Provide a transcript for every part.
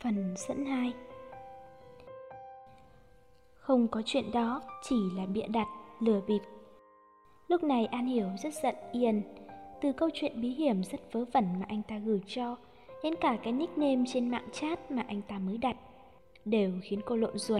Phần dẫn 2. Không có chuyện đó, chỉ là bịa đặt, lừa bịp. Lúc này An Hiểu rất giận Ian. Từ câu chuyện bí hiểm rất vớ vẩn mà anh ta gửi cho, đến cả cái nickname trên mạng chat mà anh ta mới đặt, đều khiến cô lộn ruột.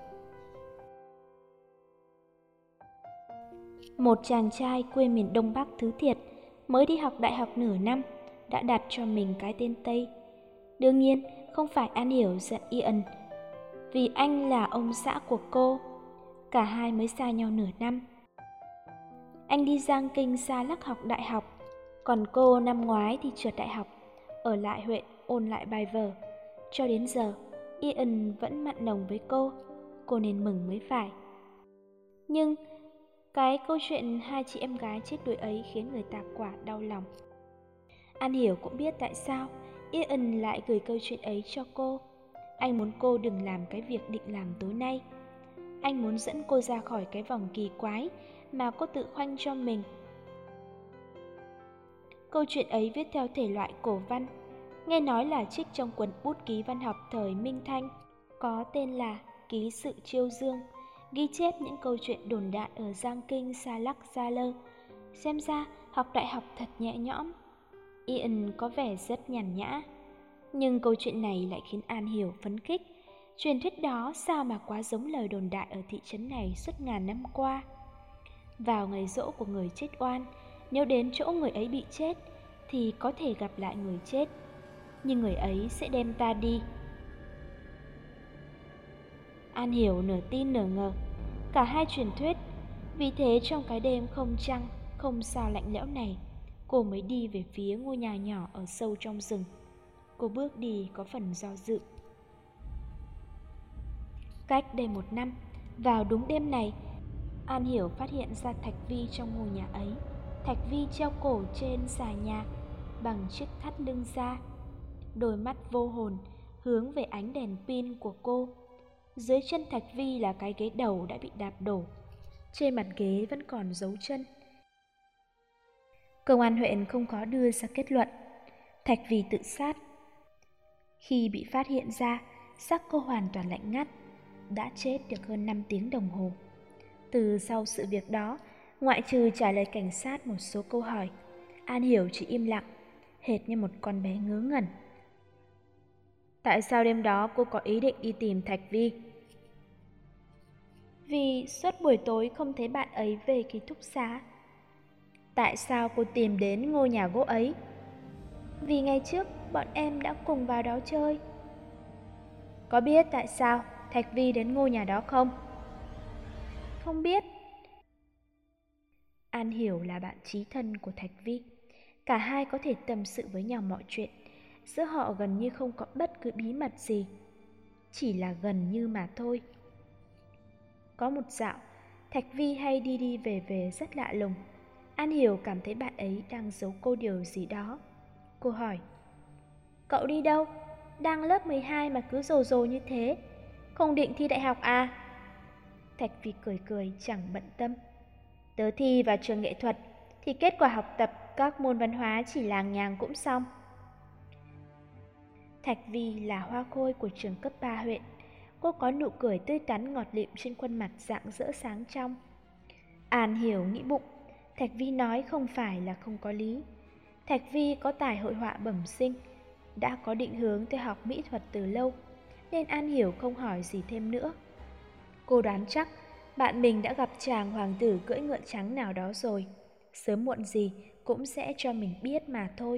Một chàng trai quê miền Đông Bắc thứ thiệt, mới đi học đại học nửa năm, đã đặt cho mình cái tên Tây. Đương nhiên, không phải An Hiểu giận Ian, vì anh là ông xã của cô. Cả hai mới xa nhau nửa năm. Anh đi Giang Kinh Sa Lắc học đại học, còn cô năm ngoái thì trượt đại học, ở lại huyện ôn lại bài vở. Cho đến giờ, Ian vẫn mặn nồng với cô nên mừng mới phải. Nhưng cái câu chuyện hai chị em gái chết đuối ấy khiến người ta quả đau lòng. An Hiểu cũng biết tại sao Ian lại gửi câu chuyện ấy cho cô. Anh muốn cô đừng làm cái việc định làm tối nay. Anh muốn dẫn cô ra khỏi cái vòng kỳ quái mà cô tự khoanh cho mình. Câu chuyện ấy viết theo thể loại cổ văn, nghe nói là trích trong cuốn bút ký văn học thời Minh Thanh, có tên là Ký sự Chiêu Dương, ghi chép những câu chuyện đồn đại ở Giang Kinh Sa Lắc Gia Lơ. Xem ra học đại học thật nhẹ nhõm. Ian có vẻ rất nhàn nhã, nhưng câu chuyện này lại khiến An Hiểu phấn khích. Truyền thuyết đó sao mà quá giống lời đồn đại ở thị trấn này suốt ngàn năm qua. Vào ngày giỗ của người chết oan, nếu đến chỗ người ấy bị chết thì có thể gặp lại người chết, nhưng người ấy sẽ đem ta đi. An Hiểu nửa tin nửa ngờ cả hai truyền thuyết. Vì thế trong cái đêm không trăng, không sao lạnh lẽo này, cô mới đi về phía ngôi nhà nhỏ ở sâu trong rừng. Cô bước đi có phần do dự. Cách đây 1 năm, vào đúng đêm này, An Hiểu phát hiện ra Thạch Vi trong ngôi nhà ấy. Thạch Vi treo cổ trên xà nhà bằng chiếc thắt lưng da, đôi mắt vô hồn hướng về ánh đèn pin của cô. Dưới chân Thạch Vi là cái ghế đầu đã bị đạp đổ, trên mặt ghế vẫn còn dấu chân. Công an huyện không có đưa ra kết luận Thạch Vi tự sát. Khi bị phát hiện ra, xác cô hoàn toàn lạnh ngắt, đã chết được hơn 5 tiếng đồng hồ. Từ sau sự việc đó, ngoại trừ trả lời cảnh sát một số câu hỏi, An Hiểu chỉ im lặng, hệt như một con bé ngớ ngẩn. Tại sao đêm đó cô có ý định đi tìm Thạch Vi? Vì suốt buổi tối không thấy bạn ấy về ký túc xá. Tại sao cô tìm đến ngôi nhà gỗ ấy? Vì ngày trước bọn em đã cùng vào đó chơi. Có biết tại sao Thạch Vi đến ngôi nhà đó không? Không biết. An Hiểu là bạn chí thân của Thạch Vi. Cả hai có thể tâm sự với nhau mọi chuyện. Giữa họ gần như không có bất cứ bí mật gì, chỉ là gần như mà thôi. Có một dạo, Thạch Vi hay đi đi về rất lạ lùng. An Hiểu cảm thấy bạn ấy đang giấu cô điều gì đó. Cô hỏi: Cậu đi đâu? Đang lớp 12 mà cứ rồ rồ như thế. Không định thi đại học à? Thạch Vi cười cười chẳng bận tâm. Tớ thi vào trường nghệ thuật thì kết quả học tập các môn văn hóa chỉ làng nhàng cũng xong. Thạch Vi là hoa khôi của trường cấp 3 huyện. Cô có nụ cười tươi tắn ngọt lịm trên khuôn mặt rạng rỡ sáng trong. An Hiểu nghĩ bụng, Thạch Vi nói không phải là không có lý. Thạch Vi có tài hội họa bẩm sinh, đã có định hướng theo học mỹ thuật từ lâu, nên An Hiểu không hỏi gì thêm nữa. Cô đoán chắc bạn mình đã gặp chàng hoàng tử cưỡi ngựa trắng nào đó rồi, sớm muộn gì cũng sẽ cho mình biết mà thôi.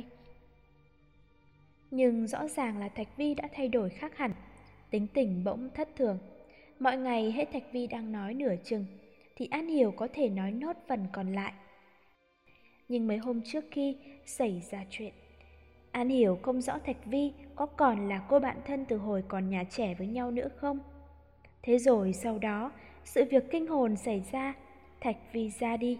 Nhưng rõ ràng là Thạch Vi đã thay đổi khác hẳn, tính tình bỗng thất thường. Mọi ngày hết Thạch Vi đang nói nửa chừng thì An Hiểu có thể nói nốt phần còn lại. Nhưng mấy hôm trước khi xảy ra chuyện, An Hiểu không rõ Thạch Vi có còn là cô bạn thân từ hồi còn nhà trẻ với nhau nữa không. Thế rồi sau đó, sự việc kinh hồn xảy ra, Thạch Vi ra đi.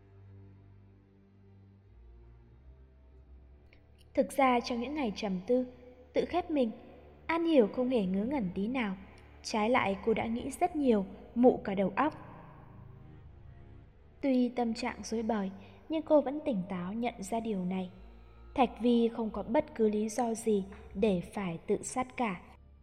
Thực ra trong những ngày trầm tư, tự khép mình, An Hiểu không hề ngớ ngẩn tí nào. Trái lại cô đã nghĩ rất nhiều, mụ cả đầu óc. Tuy tâm trạng rối bời, nhưng cô vẫn tỉnh táo nhận ra điều này. Thạch Vi không có bất cứ lý do gì để phải tự sát cả.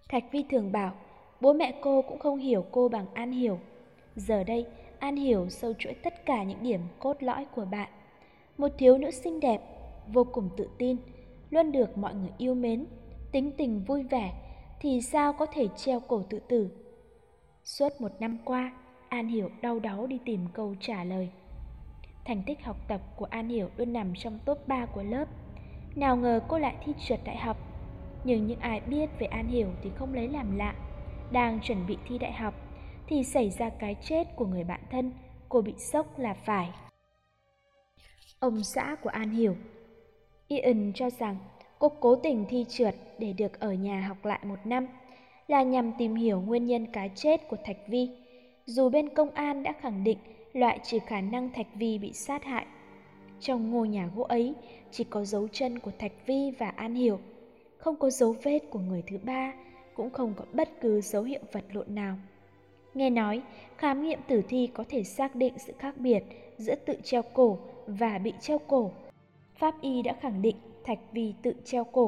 Thạch Vi thường bảo, bố mẹ cô cũng không hiểu cô bằng An Hiểu. Giờ đây, An Hiểu sâu chuỗi tất cả những điểm cốt lõi của bạn. Một thiếu nữ xinh đẹp, vô cùng tự tin, luôn được mọi người yêu mến, tính tình vui vẻ, thì sao có thể treo cổ tự tử. Suốt một năm qua, An Hiểu đau đáu đi tìm câu trả lời. Thành tích học tập của An Hiểu luôn nằm trong top 3 của lớp. Nào ngờ cô lại thi trượt đại học. Nhưng những ai biết về An Hiểu thì không lấy làm lạ. Đang chuẩn bị thi đại học thì xảy ra cái chết của người bạn thân. Cô bị sốc là phải. Ông xã của An Hiểu, Ian, cho rằng cô cố tình thi trượt để được ở nhà học lại một năm, là nhằm tìm hiểu nguyên nhân cái chết của Thạch Vi. Dù bên công an đã khẳng định loại trừ khả năng Thạch Vi bị sát hại. Trong ngôi nhà gỗ ấy chỉ có dấu chân của Thạch Vi và An Hiểu, không có dấu vết của người thứ ba, cũng không có bất cứ dấu hiệu vật lộn nào. Nghe nói, khám nghiệm tử thi có thể xác định sự khác biệt giữa tự treo cổ và bị treo cổ. Pháp y đã khẳng định Thạch Vi tự treo cổ.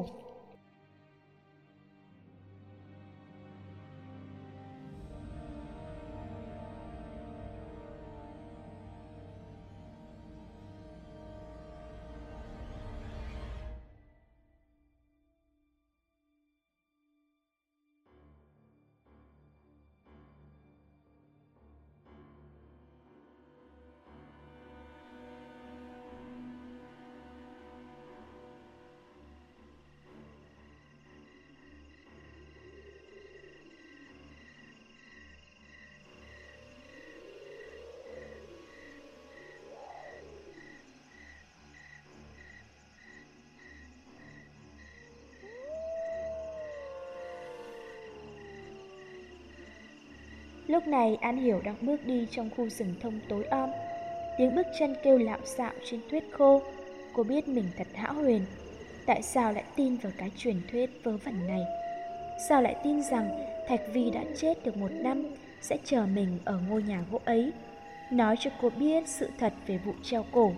Lúc này An Hiểu đang bước đi trong khu rừng thông tối om. Tiếng bước chân kêu lạo xạo trên tuyết khô. Cô biết mình thật hão huyền. Tại sao lại tin vào cái truyền thuyết vớ vẩn này? Sao lại tin rằng Thạch Vi đã chết được một năm, sẽ chờ mình ở ngôi nhà gỗ ấy, nói cho cô biết sự thật về vụ treo cổ.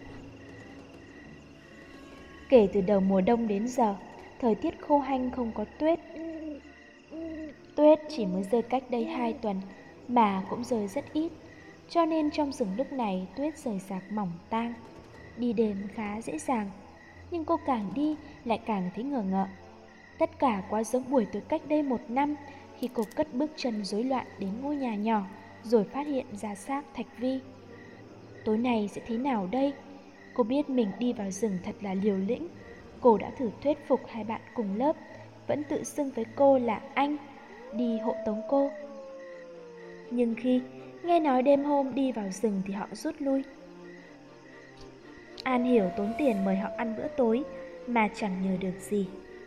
Kể từ đầu mùa đông đến giờ, thời tiết khô hanh không có tuyết. Tuyết chỉ mới rơi cách đây 2 tuần, mà cũng rơi rất ít, cho nên trong rừng lúc này tuyết rời rạc mỏng tang. Đi đêm khá dễ dàng, nhưng cô càng đi lại càng thấy ngờ ngợ. Tất cả quá giống buổi tối cách đây 1 năm, khi cô cất bước chân rối loạn đến ngôi nhà nhỏ, rồi phát hiện ra xác Thạch Vi. Tối nay sẽ thế nào đây? Cô biết mình đi vào rừng thật là liều lĩnh. Cô đã thử thuyết phục hai bạn cùng lớp, vẫn tự xưng với cô là anh, đi hộ tống cô. Nhưng khi nghe nói đêm hôm đi vào rừng thì họ rút lui. An Hiểu tốn tiền mời họ ăn bữa tối mà chẳng nhờ được gì.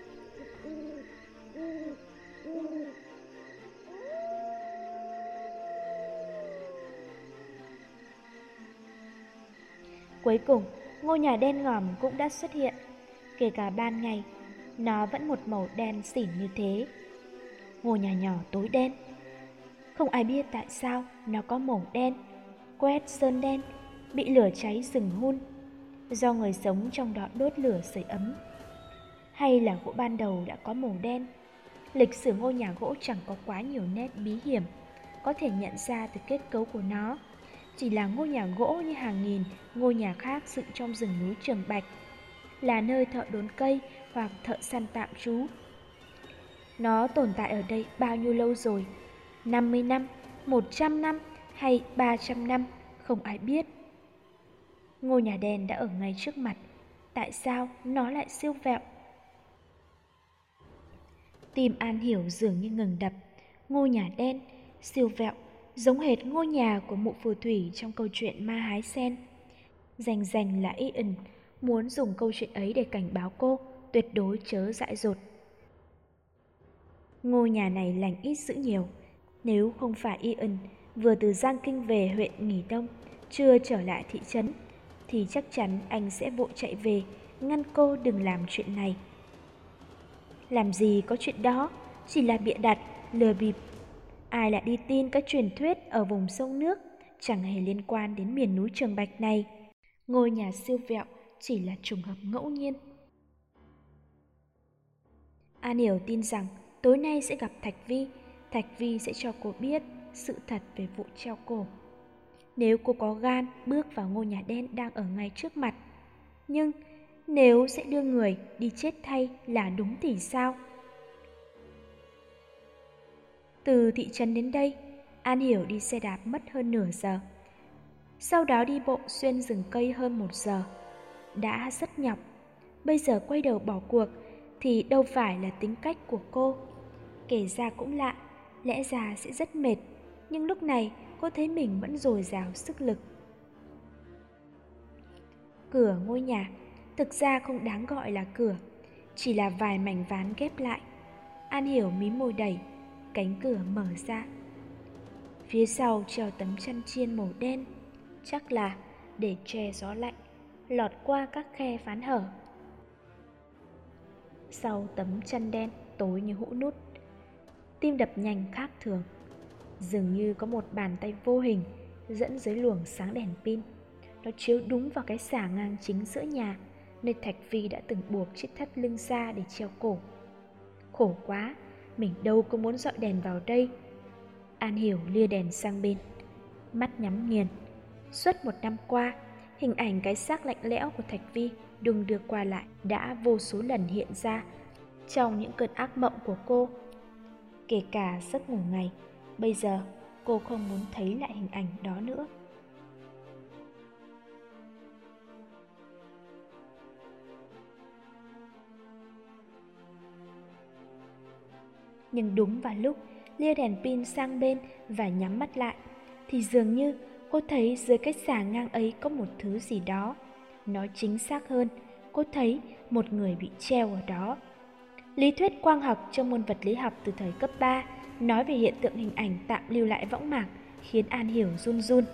Cuối cùng, ngôi nhà đen ngòm cũng đã xuất hiện. Kể cả ban ngày, nó vẫn một màu đen xỉn như thế. Ngôi nhà nhỏ tối đen. Không ai biết tại sao nó có màu đen, quét sơn đen, bị lửa cháy rừng hun, do người sống trong đó đốt lửa sưởi ấm. Hay là gỗ ban đầu đã có màu đen. Lịch sử ngôi nhà gỗ chẳng có quá nhiều nét bí hiểm có thể nhận ra từ kết cấu của nó. Chỉ là ngôi nhà gỗ như hàng nghìn ngôi nhà khác dựng trong rừng núi Trường Bạch, là nơi thợ đốn cây hoặc thợ săn tạm trú. Nó tồn tại ở đây bao nhiêu lâu rồi? 50 năm, 100 năm hay 300 năm, không ai biết. Ngôi nhà đen đã ở ngay trước mặt, tại sao nó lại siêu vẹo? Tim An Hiểu dường như ngừng đập. Ngôi nhà đen, siêu vẹo, giống hệt ngôi nhà của mụ phù thủy trong câu chuyện Ma Hái Sen. Rành là Ian muốn dùng câu chuyện ấy để cảnh báo cô tuyệt đối chớ dại dột. Ngôi nhà này lành ít dữ nhiều. Nếu không phải Ian vừa từ Giang Kinh về huyện nghỉ đông, chưa trở lại thị trấn, thì chắc chắn anh sẽ vội chạy về ngăn cô đừng làm chuyện này. Làm gì có chuyện đó, chỉ là bịa đặt, lừa bịp. Ai lại đi tin cái truyền thuyết ở vùng sông nước, chẳng hề liên quan đến miền núi Trường Bạch này. Ngôi nhà siêu vẹo chỉ là trùng hợp ngẫu nhiên. An Hiểu tin rằng tối nay sẽ gặp Thạch Vi sẽ cho cô biết sự thật về vụ treo cổ. Nếu cô có gan bước vào ngôi nhà đen đang ở ngay trước mặt. Nhưng nếu sẽ đưa người đi chết thay là đúng thì sao? Từ thị trấn đến đây, An Hiểu đi xe đạp mất hơn nửa giờ. Sau đó đi bộ xuyên rừng cây hơn 1 giờ. Đã rất nhọc. Bây giờ quay đầu bỏ cuộc thì đâu phải là tính cách của cô. Kể ra cũng lạ, lẽ ra sẽ rất mệt, nhưng lúc này cô thấy mình vẫn dồi dào sức lực. Cửa ngôi nhà thực ra không đáng gọi là cửa, chỉ là vài mảnh ván ghép lại. An Hiểu mím môi đẩy, cánh cửa mở ra. Phía sau treo tấm chăn chiên màu đen, chắc là để che gió lạnh lọt qua các khe ván hở. Sau tấm chăn đen tối như hũ nút, tim đập nhanh khác thường. Dường như có một bàn tay vô hình dẫn dưới luồng sáng đèn pin. Nó chiếu đúng vào cái xà ngang chính giữa nhà, nơi Thạch Vi đã từng buộc chiếc thắt lưng ra để treo cổ. Khổ quá, mình đâu có muốn dọi đèn vào đây. An Hiểu lia đèn sang bên, mắt nhắm nghiền. Suốt 1 năm qua, hình ảnh cái xác lạnh lẽo của Thạch Vi đung đưa qua lại đã vô số lần hiện ra trong những cơn ác mộng của cô. Kể cả giấc ngủ ngày, bây giờ cô không muốn thấy lại hình ảnh đó nữa. Nhưng đúng vào lúc lia đèn pin sang bên và nhắm mắt lại, thì dường như cô thấy dưới cái xà ngang ấy có một thứ gì đó. Nói chính xác hơn, cô thấy một người bị treo ở đó. Lý thuyết quang học trong môn vật lý học từ thời cấp 3 nói về hiện tượng hình ảnh tạm lưu lại võng mạc, khiến An Hiểu run run.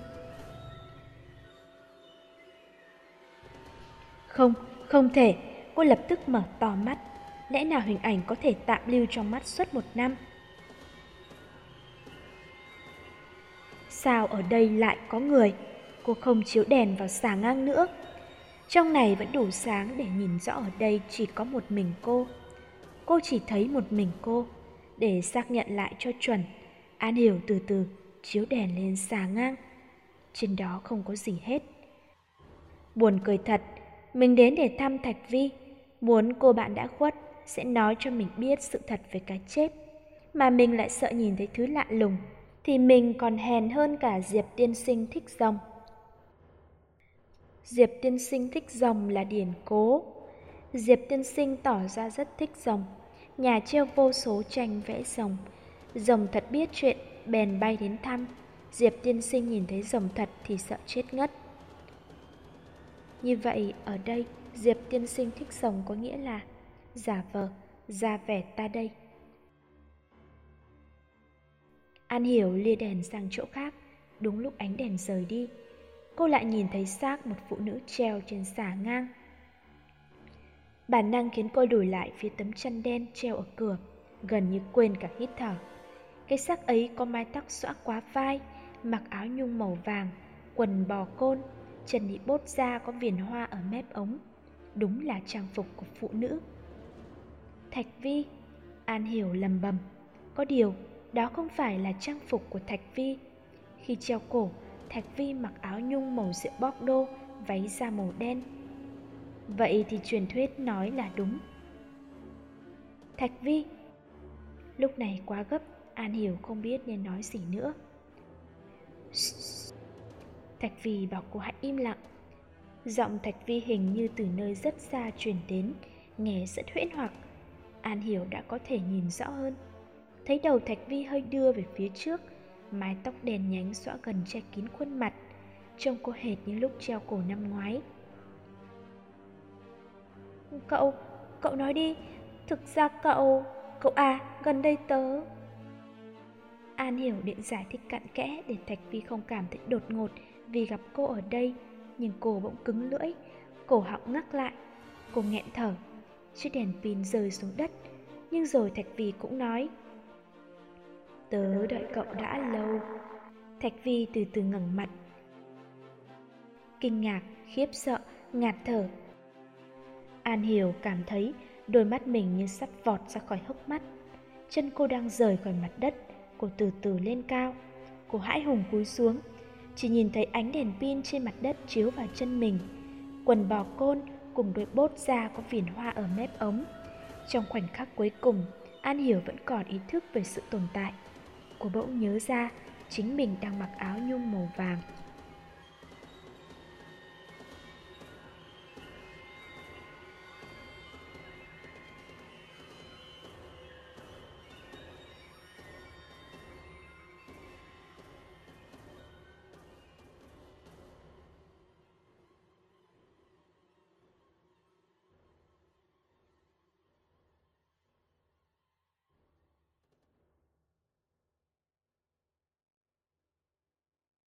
Không, không thể, cô lập tức mở to mắt. Lẽ nào hình ảnh có thể tạm lưu trong mắt suốt 1 năm? Sao ở đây lại có người? Cô không chiếu đèn vào xà ngang nữa. Trong này vẫn đủ sáng để nhìn rõ ở đây chỉ có một mình cô. Cô chỉ thấy một mình cô. Để xác nhận lại cho chuẩn, An Hiểu từ từ chiếu đèn lên xà ngang. Trên đó không có gì hết. Buồn cười thật, mình đến để thăm Thạch Vi, muốn cô bạn đã khuất sẽ nói cho mình biết sự thật về cái chết. Mà mình lại sợ nhìn thấy thứ lạ lùng, thì mình còn hèn hơn cả Diệp tiên sinh thích rồng. Diệp tiên sinh thích rồng là điển cố. Diệp tiên sinh tỏ ra rất thích rồng. Nhà treo vô số tranh vẽ rồng. Rồng thật biết chuyện, bèn bay đến thăm. Diệp tiên sinh nhìn thấy rồng thật thì sợ chết ngất. Như vậy ở đây Diệp tiên sinh thích rồng có nghĩa là giả vờ, ra vẻ ta đây. An Hiểu lia đèn sang chỗ khác. Đúng lúc ánh đèn rời đi, cô lại nhìn thấy xác một phụ nữ treo trên xà ngang. Bản năng khiến cô lùi lại phía tấm chăn đen treo ở cửa, gần như quên cả hít thở. Cái xác ấy có mái tóc xõa quá vai, mặc áo nhung màu vàng, quần bò côn, chân bị bốt ra có viền hoa ở mép ống. Đúng là trang phục của phụ nữ. Thạch Vi, An Hiểu lầm bầm. Có điều, đó không phải là trang phục của Thạch Vi. Khi treo cổ, Thạch Vi mặc áo nhung màu rượu Bordeaux, váy da màu đen. Vậy thì truyền thuyết nói là đúng. Thạch Vi. Lúc này quá gấp, An Hiểu không biết nên nói gì nữa. Thạch Vi bảo cô hãy im lặng. Giọng Thạch Vi hình như từ nơi rất xa truyền đến, nghe rất huyễn hoặc. An Hiểu đã có thể nhìn rõ hơn. Thấy đầu Thạch Vi hơi đưa về phía trước, mái tóc đen nhánh xõa gần che kín khuôn mặt, trông cô hệt như lúc treo cổ năm ngoái. Cậu nói đi, thực ra cậu gần đây tớ... An Hiểu định giải thích cặn kẽ để Thạch Vi không cảm thấy đột ngột vì gặp cô ở đây, nhưng cô bỗng cứng lưỡi, cổ họng ngắc lại. Cô nghẹn thở, chiếc đèn pin rơi xuống đất, nhưng rồi Thạch Vi cũng nói: Tớ đợi cậu đã lâu. Thạch Vi từ từ ngẩng mặt, kinh ngạc, khiếp sợ, ngạt thở. An Hiểu cảm thấy đôi mắt mình như sắp vọt ra khỏi hốc mắt. chân cô đang rời khỏi mặt đất. Cô từ từ lên cao. Cô hãi hùng cúi xuống, chỉ nhìn thấy ánh đèn pin trên mặt đất chiếu vào chân mình. Quần bò côn cùng đôi bốt da có viền hoa ở mép ống. Trong khoảnh khắc cuối cùng, An Hiểu vẫn còn ý thức về sự tồn tại. Cô bỗng nhớ ra chính mình đang mặc áo nhung màu vàng.